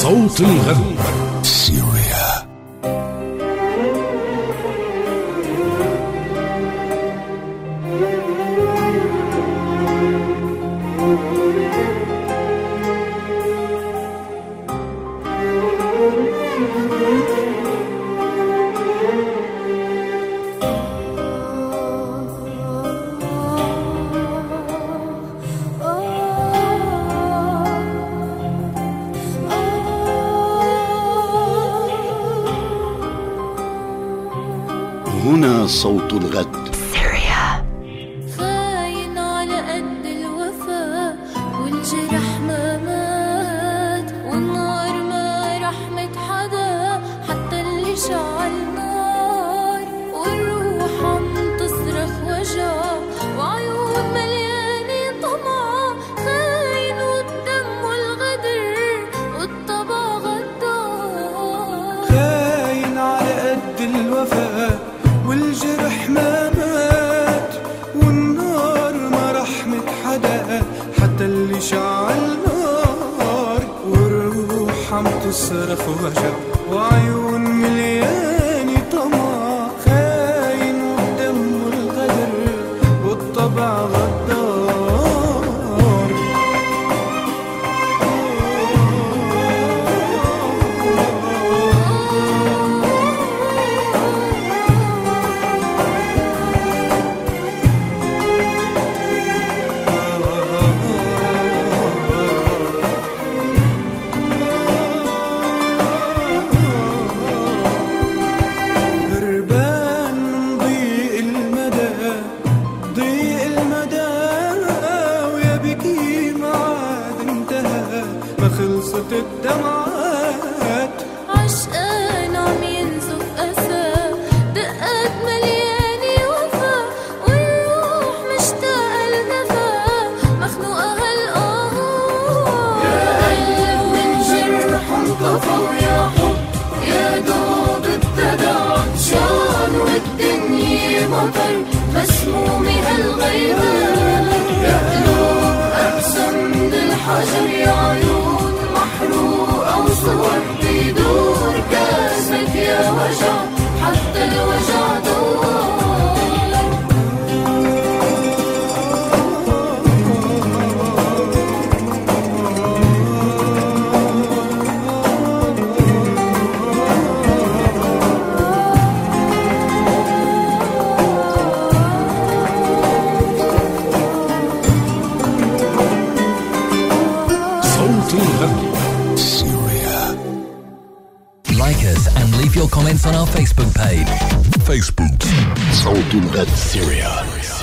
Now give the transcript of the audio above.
صوت الغد سيريا. هنا صوت الغد. خاين على قد الوفا والجرح ما مات والنار ما رحمت حدا حتى اللي شعل نار والروح عم تصرخ وجع وعيون مليانة طمع خاين والدم والغدر والطبع غدار. خاين على قد الوفا والجرح ما مات والنار ما رحمت حدا حتى اللي شعل نار والروح عم تصرخ وجع وعيون مليانة طمع خاين والدم والغدر والطبع غدار. خلصت الدمعات عشقان عم ينزف أسى دقات مليانة وفا والروح مشتاقة لنفا مخنوقة هالقهار. يا قلب من جرح انطفى ويا حب يا دوب ابتدى عطشان والدنيا مطر مسمومة هالغيبات. يا قلوب أقسى من الحجر يا عيون محروقة وصور بيدور كاسك يا وجع حتى الوجع دوار. صوت الغد. Like us and leave your comments on our Facebook page. Facebook صوت الغد سيريا.